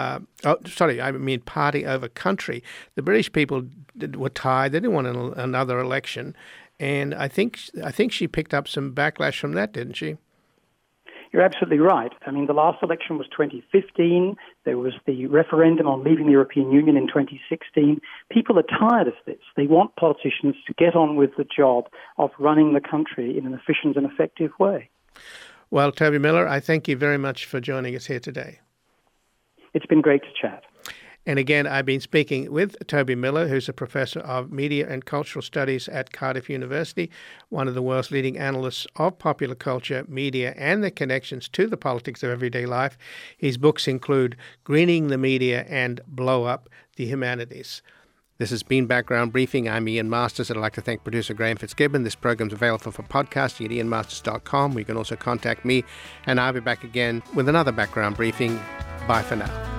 Party over country. The British people were tired. They didn't want another election. And I think she picked up some backlash from that, didn't she? You're absolutely right. I mean, the last election was 2015. There was the referendum on leaving the European Union in 2016. People are tired of this. They want politicians to get on with the job of running the country in an efficient and effective way. Well, Toby Miller, I thank you very much for joining us here today. It's been great to chat. And again, I've been speaking with Toby Miller, who's a professor of media and cultural studies at Cardiff University, one of the world's leading analysts of popular culture, media, and their connections to the politics of everyday life. His books include Greening the Media and Blow Up the Humanities. This has been Background Briefing. I'm Ian Masters. I'd like to thank producer Graham Fitzgibbon. This program's available for podcasting at ianmasters.com. You can also contact me, and I'll be back again with another Background Briefing. Bye for now.